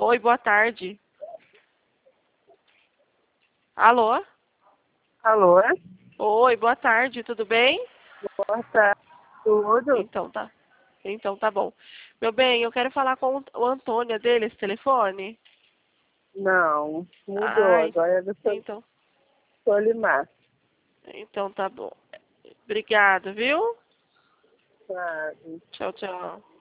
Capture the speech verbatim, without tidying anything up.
Oi, boa tarde. Alô? Alô? Oi, boa tarde, tudo bem? Boa tarde. Tudo? Então tá. Então tá bom. Meu bem, eu quero falar com o Antônio dele, esse telefone. Não, mudou. Ai, Agora é do seu então, Solimar. então tá bom. Obrigada, viu? Sabe? Tchau, tchau.